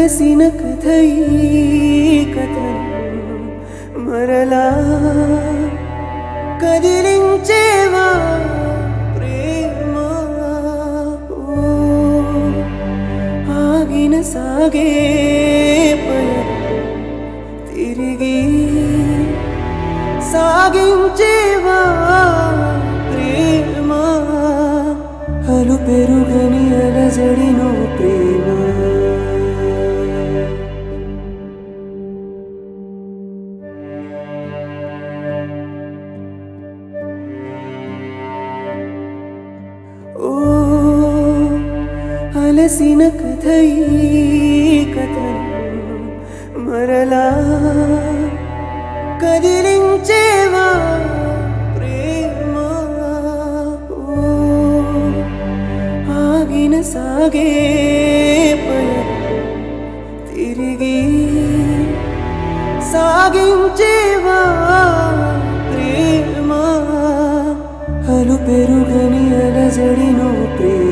అలసిన కథై కథనం మరలా కదిలించేవా ప్రేమ ఆగిన సాగే పయనం తిరిగి సాగించేవా ప్రేమ అలు పెరుగని అలజడిను ప్రేమ అలసిన కథై కథనం మరలా కదిలించేవా ప్రేమ ఆగిన సాగే పయనం తిరిగి సాగించేవా ప్రేమ అలు పెరుగని అలజడిను ప్రేమ